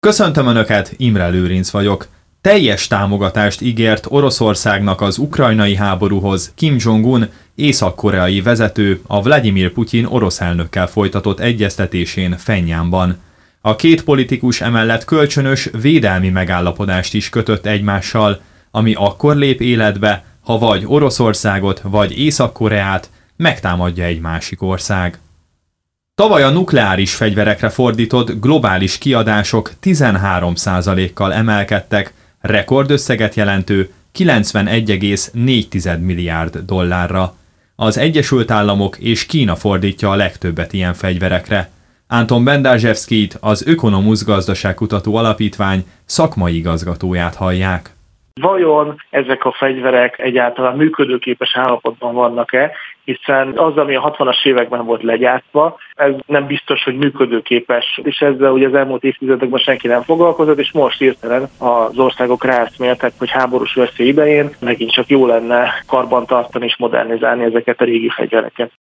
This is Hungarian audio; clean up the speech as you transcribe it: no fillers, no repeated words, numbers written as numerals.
Köszöntöm Önöket, Imre Lőrinc vagyok. Teljes támogatást ígért Oroszországnak az ukrajnai háborúhoz Kim Jong-un, észak-koreai vezető a Vladimir Putyin orosz elnökkel folytatott egyeztetésén Phenjanban. A két politikus emellett kölcsönös védelmi megállapodást is kötött egymással, ami akkor lép életbe, ha vagy Oroszországot, vagy Észak-Koreát megtámadja egy másik ország. Tavaly a nukleáris fegyverekre fordított globális kiadások 13%-kal emelkedtek, rekordösszeget jelentő 91,4 milliárd dollárra. Az Egyesült Államok és Kína fordítja a legtöbbet ilyen fegyverekre. Anton Bendazsevszkijt, az Ökonomusz Gazdaságkutató Alapítvány szakmai igazgatóját hallják. Vajon ezek a fegyverek egyáltalán működőképes állapotban vannak-e, hiszen az, ami a 60-as években volt legyártva, ez nem biztos, hogy működőképes, és ezzel ugye az elmúlt évtizedekben senki nem foglalkozott, és most hirtelen az országok ráeszméltek, hogy háborús veszély idején megint csak jó lenne karbantartani és modernizálni ezeket a régi fegyvereket.